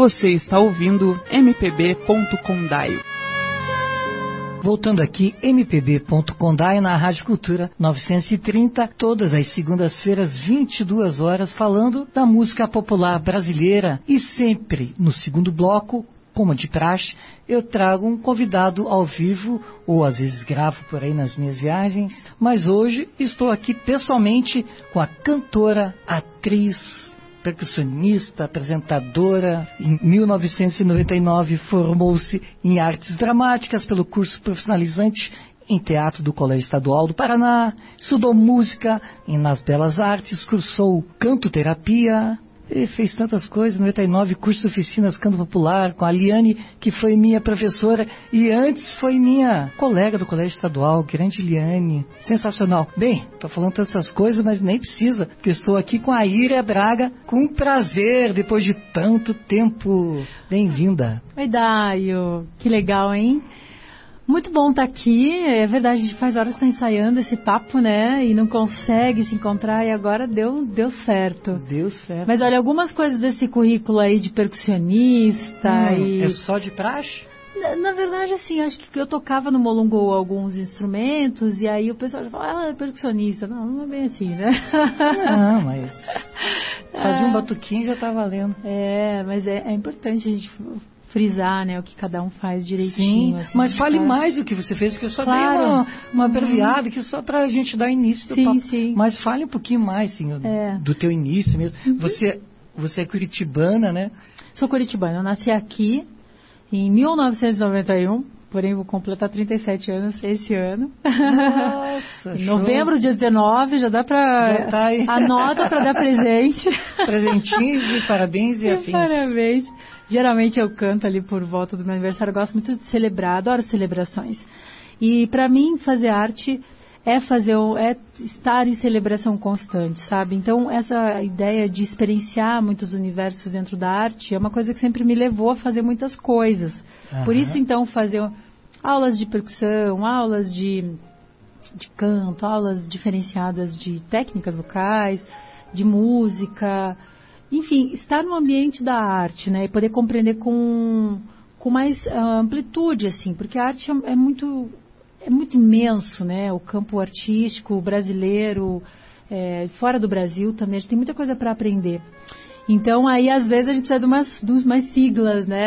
Você está ouvindo MPB.Condaio. Voltando aqui, mpb.condaio na Rádio Cultura 930, todas as segundas-feiras, 22 horas, falando da música popular brasileira. E sempre no segundo bloco, como de praxe, eu trago um convidado ao vivo, ou às vezes gravo por aí nas minhas viagens. Mas hoje estou aqui pessoalmente com a cantora, atriz, percussionista, apresentadora. Em 1999 formou-se em artes dramáticas pelo curso profissionalizante em teatro do Colégio Estadual do Paraná. Estudou música nas Belas Artes, cursou cantoterapia e fez tantas coisas. Em 99, curso de oficinas canto popular com a Liane, que foi minha professora e antes foi minha colega do Colégio Estadual, grande Liane. Sensacional. Bem, tô falando todas essas coisas, mas nem precisa, porque estou aqui com a Ira Braga, com prazer, depois de tanto tempo. Bem-vinda. Oi, Daio. Que legal, hein? Muito bom estar aqui. É verdade, a gente faz horas que está ensaiando esse papo, né? E não consegue se encontrar e agora deu certo. Deu certo. Mas olha, algumas coisas desse currículo aí de percussionista É só de praxe? Na verdade, assim, acho que eu tocava no Molongô alguns instrumentos e aí o pessoal fala, é percussionista. Não é bem assim, né? Não, mas fazia um batuquinho e já tá valendo. Mas é importante a gente frisar, né, o que cada um faz direitinho. Sim, assim, mas fale mais do que você fez, que eu só dei uma abreviada, que só pra gente dar início do papo. Sim. Mas fale um pouquinho mais, assim, do teu início mesmo. Você é curitibana, né? Sou curitibana, eu nasci aqui em 1991, porém vou completar 37 anos esse ano. Nossa, em novembro, dia 19, já dá pra... Já tá aí. Anota pra dar presente. Presentinhos e parabéns e afins. Parabéns. Geralmente eu canto ali por volta do meu aniversário, eu gosto muito de celebrar, adoro celebrações. E para mim fazer arte é estar em celebração constante, sabe? Então essa ideia de experienciar muitos universos dentro da arte é uma coisa que sempre me levou a fazer muitas coisas. Por isso então fazer aulas de percussão, aulas de canto, aulas diferenciadas de técnicas vocais, de música. Enfim, estar no ambiente da arte, né? E poder compreender com mais amplitude, assim, porque a arte é muito imenso, né? O campo artístico brasileiro, fora do Brasil também, a gente tem muita coisa para aprender. Então, aí, às vezes, a gente precisa de umas siglas, né?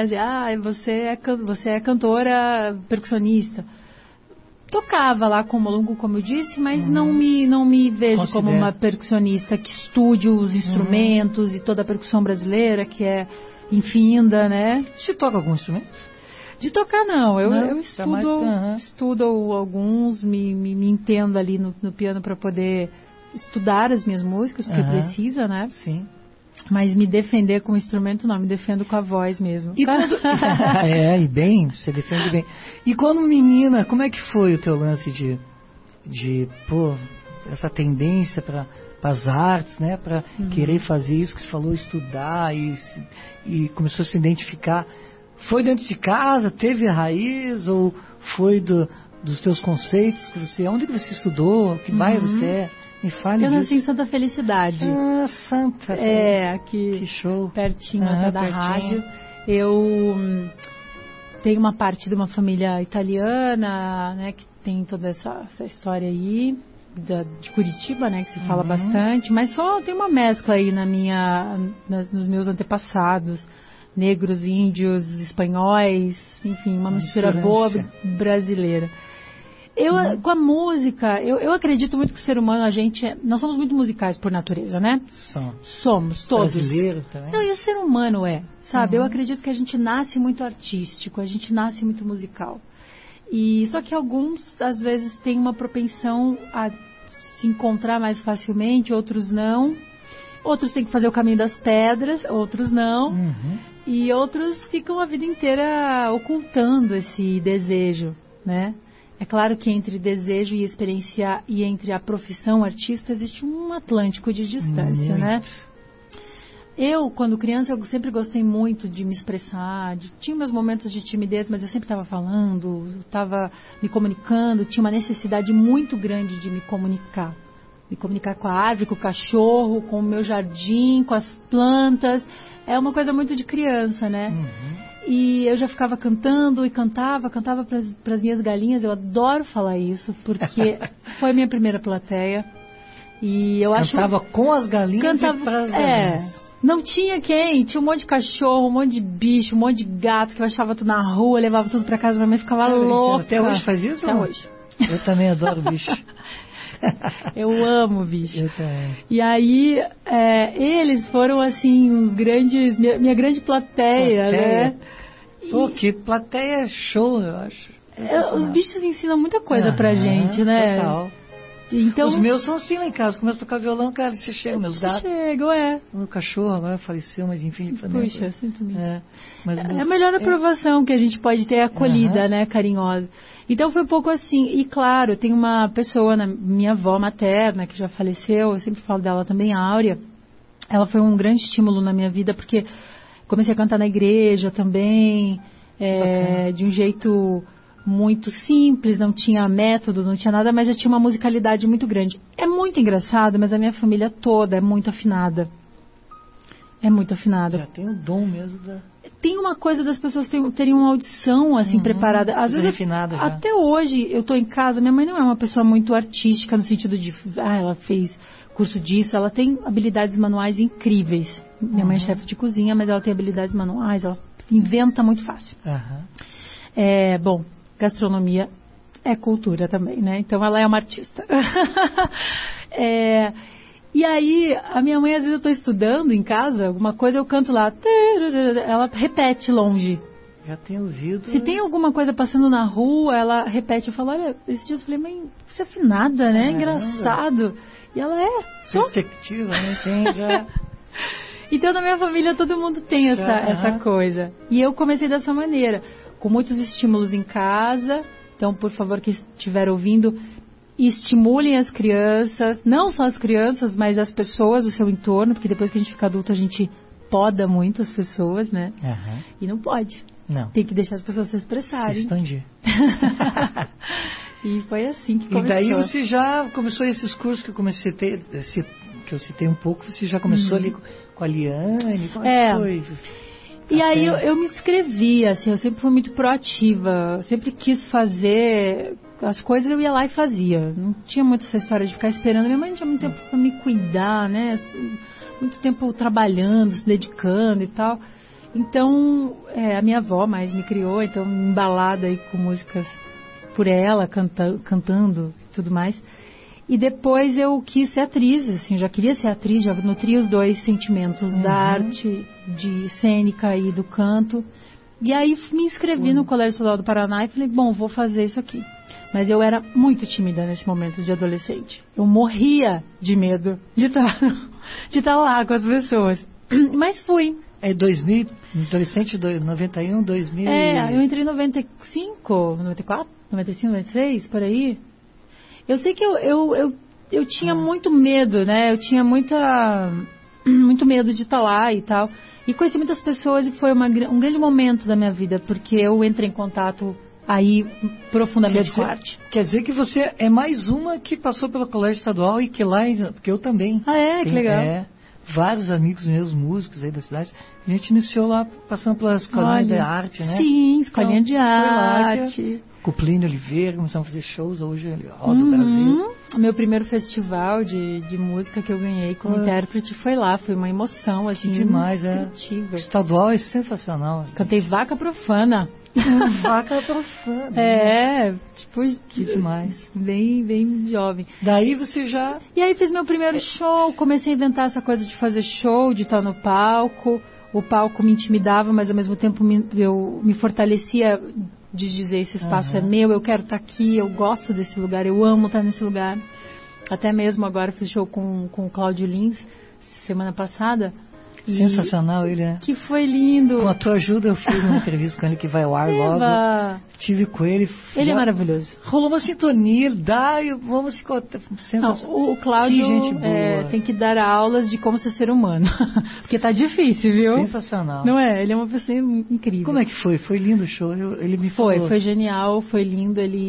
Você é cantora percussionista. Tocava lá com o Molongo, como eu disse, mas não me vejo como uma percussionista que estude os instrumentos e toda a percussão brasileira, que é infinda, né? Você toca algum instrumento? De tocar, não. Eu estudo alguns, me entendo ali no piano para poder estudar as minhas músicas, porque precisa, né? Sim. Mas me defender com o instrumento, não. Me defendo com a voz mesmo. E quando... e bem, você defende bem. E quando menina, como é que foi o teu lance de essa tendência para as artes, né? Para querer fazer isso que você falou, estudar e começou a se identificar. Foi dentro de casa? Teve a raiz? Ou foi dos teus conceitos? Onde que você estudou? Que bairro você é? Me fale eu disso. nasci em Santa Felicidade. Santa. Aqui. Que show. Pertinho até da rádio. Eu tenho uma parte de uma família italiana, né, que tem toda essa história aí, de Curitiba, né, que se fala bastante, mas só tem uma mescla aí nos meus antepassados, negros, índios, espanhóis, enfim, uma mistura boa brasileira. Com a música, eu acredito muito que o ser humano, nós somos muito musicais por natureza, né? Somos, todos. Brasileiro também. Não, e o ser humano sabe? Eu acredito que a gente nasce muito artístico, a gente nasce muito musical. Só que alguns, às vezes, têm uma propensão a se encontrar mais facilmente, outros não. Outros têm que fazer o caminho das pedras, outros não. E outros ficam a vida inteira ocultando esse desejo, né? É claro que entre desejo e experiência e entre a profissão artista existe um Atlântico de distância, né? Eu, quando criança, eu sempre gostei muito de me expressar. Tinha meus momentos de timidez, mas eu sempre estava falando, estava me comunicando, tinha uma necessidade muito grande de me comunicar. me comunicar com a árvore, com o cachorro, com o meu jardim, com as plantas. É uma coisa muito de criança, né? E eu já ficava cantando e cantava para as minhas galinhas. Eu adoro falar isso, porque foi minha primeira plateia. E eu Cantava com as galinhas e para as galinhas. Não tinha quem, tinha um monte de cachorro, um monte de bicho, um monte de gato que eu achava tudo na rua, levava tudo pra casa, minha mãe ficava louca. Até hoje faz isso? Até hoje. Eu também adoro bicho. Eu amo bicho. Eu também. E aí, eles foram assim, os grandes, minha grande plateia, né? Pô, que plateia show, eu acho. Os bichos ensinam muita coisa pra gente, né? Total. Então, os meus são assim lá em casa. Começo a tocar violão, cara, você chega, meus gatos. Chegam, O cachorro agora faleceu, mas enfim. Puxa, sinto muito. Mas a melhor aprovação que a gente pode ter é acolhida, né, carinhosa. Então foi um pouco assim. E claro, tem uma pessoa, minha avó materna, que já faleceu, eu sempre falo dela também, a Áurea. Ela foi um grande estímulo na minha vida, porque comecei a cantar na igreja também, de um jeito muito simples, não tinha método, não tinha nada, mas já tinha uma musicalidade muito grande. É muito engraçado, mas a minha família toda é muito afinada. É muito afinada. Já tem o dom mesmo da... Tem uma coisa das pessoas terem uma audição assim preparada. Às vezes, refinada já. Até hoje, eu estou em casa, minha mãe não é uma pessoa muito artística no sentido de, ela fez curso disso, ela tem habilidades manuais incríveis. Minha mãe é chefe de cozinha, mas ela tem habilidades manuais, ela inventa muito fácil. Bom, gastronomia é cultura também, né? Então ela é uma artista. E aí, a minha mãe, às vezes eu estou estudando em casa, alguma coisa, eu canto lá, ela repete longe. Já tem ouvido. Se tem alguma coisa passando na rua, ela repete. Eu falo, olha, esses dias eu falei, mãe, você é afinada, né? Engraçado. E ela perspectiva, né? Tem já... Então, na minha família, todo mundo tem essa coisa. E eu comecei dessa maneira, com muitos estímulos em casa. Então, por favor, quem estiver ouvindo, estimulem as crianças, não só as crianças, mas as pessoas do seu entorno, porque depois que a gente fica adulto, a gente poda muito as pessoas, né? E não pode. Não. Tem que deixar as pessoas se expressarem. Se expandir. E foi assim que começou. E daí você já começou esses cursos que eu comecei a ter, que eu citei um pouco, você já começou ali com a Liane, como é que foi? E aí eu me inscrevi, assim, eu sempre fui muito proativa, eu sempre quis fazer as coisas, eu ia lá e fazia. Não tinha muito essa história de ficar esperando. Minha mãe não tinha muito tempo para me cuidar, né? Muito tempo trabalhando, se dedicando e tal. Então, a minha avó mais me criou, então embalada aí com músicas por ela, cantando e tudo mais. E depois eu quis ser atriz, assim, já queria ser atriz, já nutria os dois sentimentos, da arte de cênica e do canto. E aí me inscrevi no Colégio Estadual do Paraná e falei, bom, vou fazer isso aqui. Mas eu era muito tímida nesse momento de adolescente. Eu morria de medo de estar lá com as pessoas. Mas fui. 2000, adolescente, 91, 2000... eu entrei em 95, 94, 95, 96, por aí. Eu sei que eu tinha muito medo, né? Eu tinha muito medo de estar lá e tal. E conheci muitas pessoas e foi um grande momento da minha vida, porque eu entrei em contato aí profundamente com a arte. Quer dizer que você é mais uma que passou pelo Colégio Estadual e que lá... Porque eu também. Que legal. Vários amigos meus, músicos aí da cidade, a gente iniciou lá passando pela escolinha de arte, né? Sim, escolinha de arte. Com o Plínio Oliveira, começamos a fazer shows, hoje ele roda o Brasil. O meu primeiro festival de música que eu ganhei como intérprete foi lá, foi uma emoção, assim, demais, O estadual é sensacional. Cantei Vaca Profana. Vaca Profana. Que demais. Bem jovem. Daí você já... E aí fiz meu primeiro show, comecei a inventar essa coisa de fazer show, de estar no palco. O palco me intimidava, mas ao mesmo tempo eu me fortalecia de dizer, esse espaço é meu, eu quero estar aqui, eu gosto desse lugar, eu amo estar nesse lugar. Até mesmo agora fiz show com o Cláudio Lins, semana passada. Sensacional ele, né? Que foi lindo. Com a tua ajuda eu fiz uma entrevista com ele que vai ao ar logo. Tive com ele. Ele é maravilhoso. Rolou uma sintonia, vamos se contar. O Cláudio tem que dar aulas de como ser humano. Porque tá difícil, viu? Sensacional. Não é? Ele é uma pessoa incrível. Como é que foi? Foi lindo o show? Ele me falou. Foi genial, foi lindo. Ele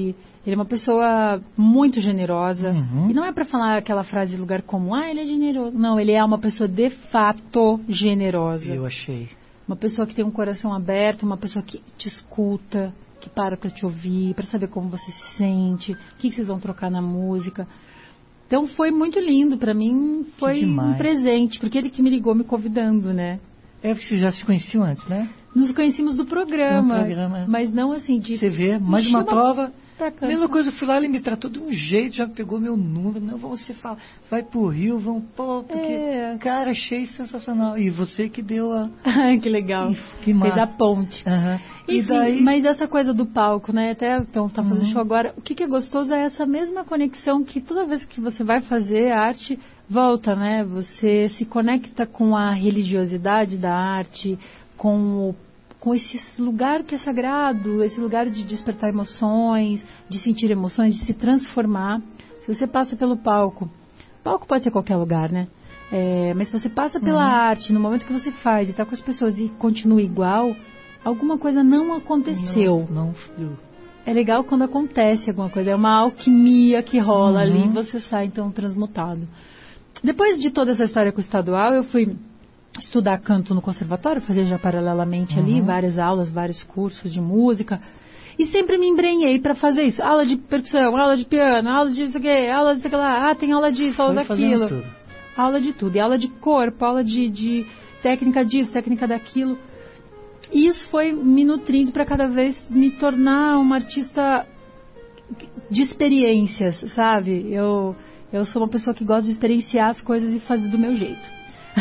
Ele é uma pessoa muito generosa. Uhum. E não é para falar aquela frase de lugar comum, ele é generoso. Não, ele é uma pessoa de fato generosa. Eu achei. Uma pessoa que tem um coração aberto, uma pessoa que te escuta, que para te ouvir, para saber como você se sente, o que vocês vão trocar na música. Então foi muito lindo, para mim foi um presente, porque ele que me ligou me convidando, né? É porque vocês já se conheciam antes, né? Nos conhecíamos do programa, programa. mas não assim de... Você vê, mais uma prova... Mesma coisa, eu fui lá, ele me tratou de um jeito, já pegou meu número, não, você fala, vai pro Rio, vamos, pô, porque, cara, achei sensacional. E você que deu a... Que legal. Que massa. Fez a ponte. Uhum. Enfim, daí... Mas essa coisa do palco, né, até, então, tá fazendo show agora, o que é gostoso é essa mesma conexão que toda vez que você vai fazer arte, volta, né, você se conecta com a religiosidade da arte, com esse lugar que é sagrado, esse lugar de despertar emoções, de sentir emoções, de se transformar. Se você passa pelo palco pode ser qualquer lugar, né? Mas se você passa pela arte, no momento que você faz e está com as pessoas e continua igual, alguma coisa não aconteceu. Não fluiu. É legal quando acontece alguma coisa, é uma alquimia que rola ali e você sai então transmutado. Depois de toda essa história com o estadual, eu fui estudar canto no conservatório, fazer já paralelamente ali várias aulas, vários cursos de música, e sempre me embrenhei para fazer isso. Aula de percussão, aula de piano, aula de isso aqui, aula de isso aqui lá, tem aula disso, aula daquilo. Tudo. Aula de tudo, e aula de corpo, aula de técnica disso, técnica daquilo. E isso foi me nutrindo para cada vez me tornar uma artista de experiências, sabe? Eu sou uma pessoa que gosta de experienciar as coisas e fazer do meu jeito.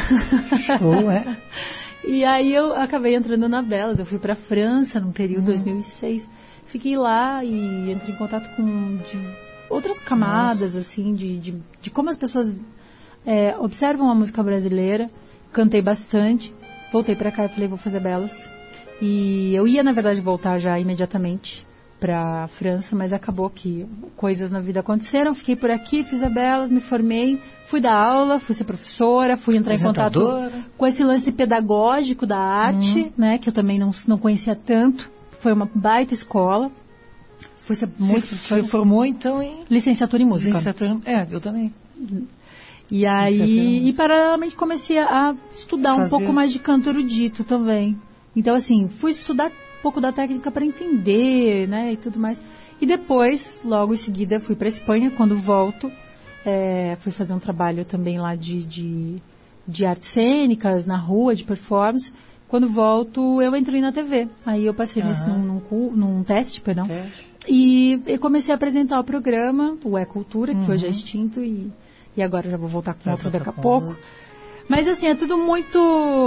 E aí eu acabei entrando na Belas. Eu fui para a França num período 2006. Fiquei lá e entrei em contato com outras camadas assim de como as pessoas observam a música brasileira. Cantei bastante. Voltei para cá e falei, vou fazer Belas. E eu ia na verdade voltar já imediatamente para a França, mas acabou que coisas na vida aconteceram. Fiquei por aqui, fiz a Belas, me formei. Fui dar aula, fui ser professora, fui entrar em contato com esse lance pedagógico da arte, né, que eu também não conhecia tanto. Foi uma baita escola. Você formou então em... Licenciatura em música. Eu também. E aí, paralelamente comecei a estudar um pouco mais de canto erudito também. Então assim, fui estudar um pouco da técnica para entender, né, e tudo mais. E depois, logo em seguida, fui para Espanha. Quando volto, fui fazer um trabalho também lá de artes cênicas, na rua, de performance. Quando volto, eu entrei na TV. Aí eu passei num teste, perdão. E eu comecei a apresentar o programa, o Cultura, que hoje é extinto, e agora eu já vou voltar com outro daqui a pouco. Mas assim, é tudo muito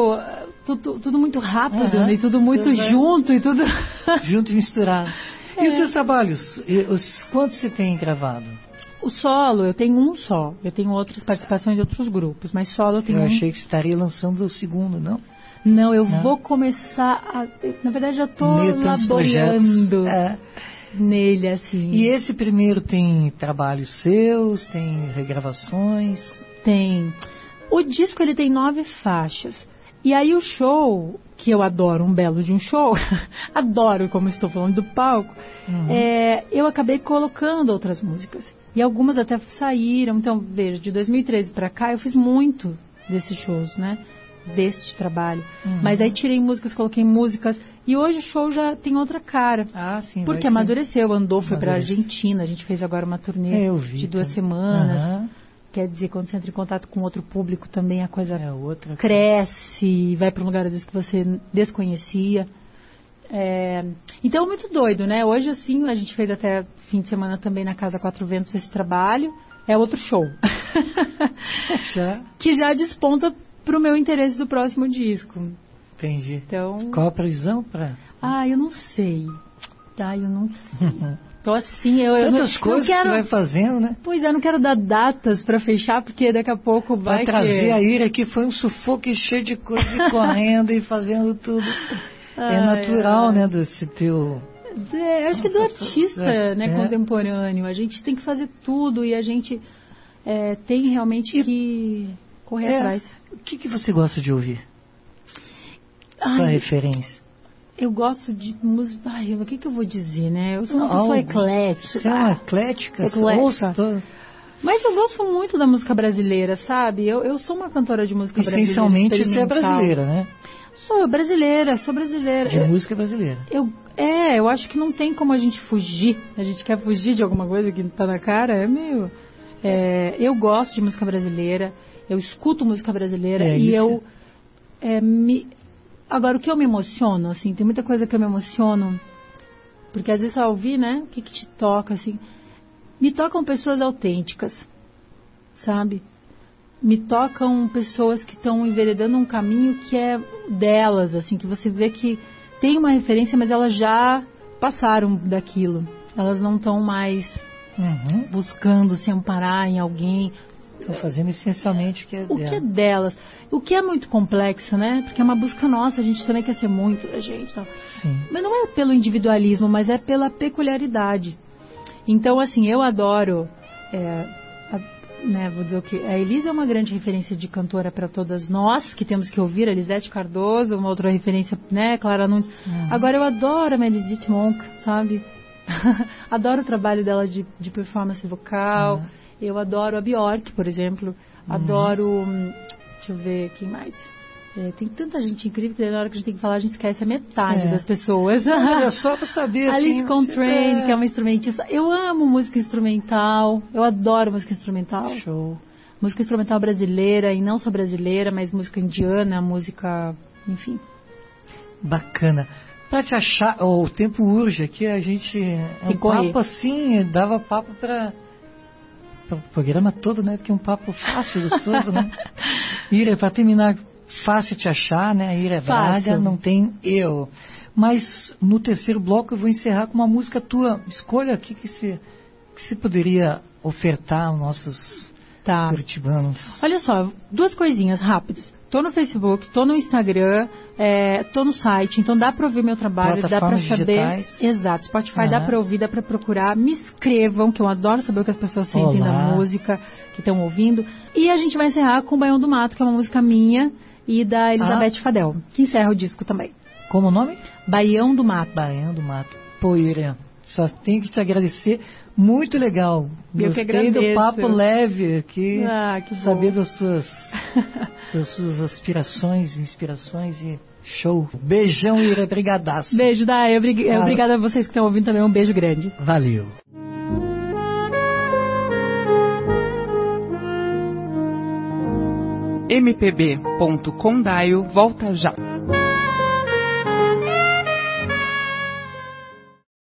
rápido, né? E tudo muito junto, e tudo... Junto e misturado. E os seus trabalhos? Quantos você tem gravado? O solo, eu tenho um só. Eu tenho outras participações de outros grupos, mas solo eu tenho Eu achei que você estaria lançando o segundo, não? Não, eu vou começar na verdade, já estou laborando nele, assim. E esse primeiro tem trabalhos seus, tem regravações? Tem. O disco, ele tem 9 faixas. E aí o show, que eu adoro, um belo de um show, adoro como estou falando do palco, eu acabei colocando outras músicas. E algumas até saíram. Então, veja, de 2013 para cá eu fiz muito desses shows, né? Deste trabalho. Mas aí tirei músicas, coloquei músicas. E hoje o show já tem outra cara. Sim. Porque amadureceu, andou, foi para a Argentina. A gente fez agora uma turnê de 2 semanas. Quer dizer, quando você entra em contato com outro público também a coisa cresce, vai para um lugar às vezes que você desconhecia. Então é muito doido, né? Hoje assim, a gente fez até fim de semana também na Casa Quatro Ventos esse trabalho. É outro show. Que já desponta para o meu interesse do próximo disco. Entendi. Então... Qual a previsão para... eu não sei. Eu não sei. Então assim, tantas coisas que você vai fazendo, né? Pois é, não quero dar datas para fechar, porque daqui a pouco vai trazer a Ira, que foi um sufoco cheio de coisa, e correndo e fazendo tudo. É natural, né, desse teu... acho que do artista, né, contemporâneo. A gente tem que fazer tudo e a gente tem realmente que correr atrás. O que você gosta de ouvir? Sua referência? Eu gosto de música... Ai, o que eu vou dizer, né? Eu sou uma pessoa eclética. Você é uma eclética? Eclética. Mas eu gosto muito da música brasileira, sabe? Eu sou uma cantora de música brasileira. Essencialmente você é brasileira, né? Sou brasileira. De música brasileira. Eu acho que não tem como a gente fugir. A gente quer fugir de alguma coisa que tá na cara, é meio... eu gosto de música brasileira, eu escuto música brasileira e isso. Agora, o que eu me emociono, assim, tem muita coisa que eu me emociono, porque às vezes ao ouvir, né, o que te toca, assim, me tocam pessoas autênticas, sabe? Me tocam pessoas que estão enveredando um caminho que é delas, assim, que você vê que tem uma referência, mas elas já passaram daquilo, elas não estão mais buscando se amparar em alguém. Estão fazendo essencialmente o que é delas. O que é delas. O que é muito complexo, né? Porque é uma busca nossa, a gente também quer ser muito da gente. Tal. Sim. Mas não é pelo individualismo, mas é pela peculiaridade. Então, assim, eu adoro... vou dizer o quê? A Elisa é uma grande referência de cantora para todas nós, que temos que ouvir. A Elisete Cardoso, uma outra referência, né? Clara Nunes. Agora, eu adoro a Meredith Monk, sabe? Adoro o trabalho dela de performance vocal. Eu adoro a Bjork, por exemplo. Adoro... Deixa eu ver, quem mais? Tem tanta gente incrível que na hora que a gente tem que falar, a gente esquece a metade das pessoas. Mas é só pra saber, Alice Coltrane, que é uma instrumentista. Eu amo música instrumental. Eu adoro música instrumental. Show. Música instrumental brasileira, e não só brasileira, mas música indiana, música... Enfim. Bacana. Pra te achar... o tempo urge aqui, a gente... Tem papo assim, dava papo para o programa todo, né? Porque é um papo fácil, gostoso, né? Ira, para terminar, fácil te achar, né? Ira Braga, não tem erro. Mas no terceiro bloco eu vou encerrar com uma música tua. Escolha aqui que você poderia ofertar aos nossos curitibanos. Olha só, 2 coisinhas rápidas. Tô no Facebook, tô no Instagram, tô no site, então dá para ouvir meu trabalho, dá para saber. Digitais. Exato, Spotify dá para ouvir, dá para procurar. Me escrevam, que eu adoro saber o que as pessoas sentem da música que estão ouvindo. E a gente vai encerrar com Baião do Mato, que é uma música minha e da Elizabeth Fadel, que encerra o disco também. Como o nome? Baião do Mato. Baião do Mato. Pô, Ira, só tenho que te agradecer. Muito legal. Eu que agradeço. Gostei do papo leve aqui. Que saber das suas aspirações, inspirações e show. Beijão, Ira. Brigadaço. Beijo, Dai. Obrigada a vocês que estão ouvindo também. Um beijo grande. Valeu. mpb.condaio volta já.